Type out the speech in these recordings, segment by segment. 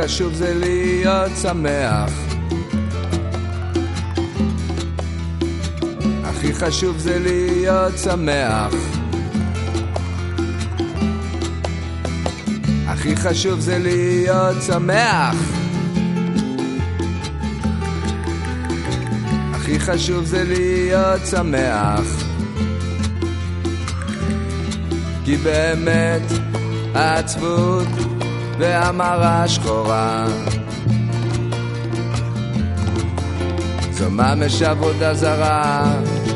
חשוב זה להיות שמח, הכי חשוב זה להיות שמח, הכי חשוב זה להיות שמח, הכי חשוב זה להיות שמח, כי באמת העצבות והמרה שחורה זו ממש עבודה זרה,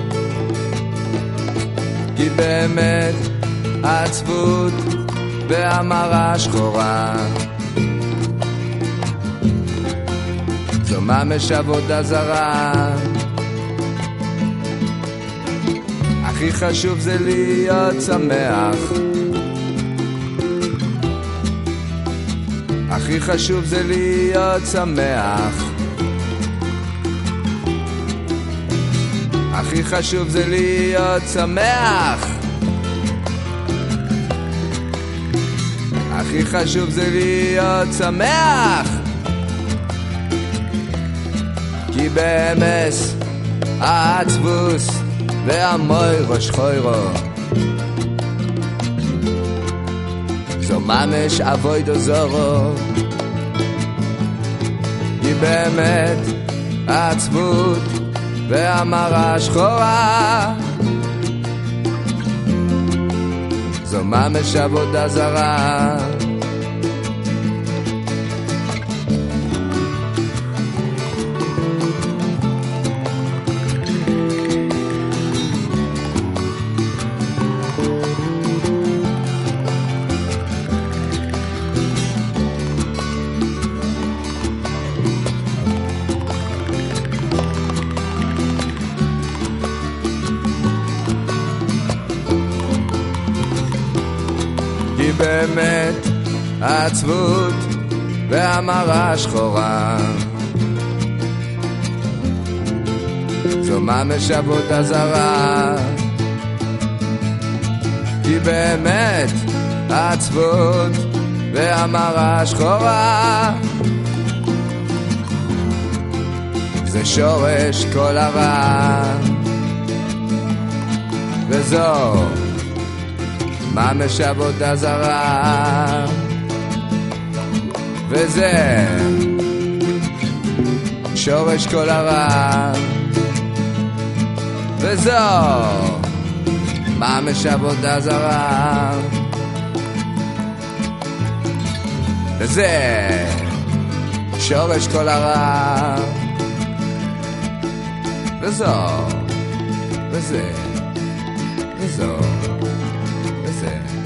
כי באמת העצבות והמרה שחורה זו ממש עבודה זרה, הכי חשוב זה להיות שמח, הכי חשוב זה להיות שמח, הכי חשוב זה להיות שמח, הכי חשוב זה להיות שמח, כי באמס העצבוס והמוירו שחוירו זו ממש עבודה זרה, כי באמת העצבות והמרה שחורה זו ממש עבודה זרה, כי באמת העצבות והמרה שחורה זו ממש עבודה זרה, כי באמת העצבות והמרה שחורה זה שורש כל הרע, וזו ממש עבודה זרה, וזה שורש כל הרע, וזו ממש עבודה זרה, וזה שורש כל הרע, וזו וזה וזו וזה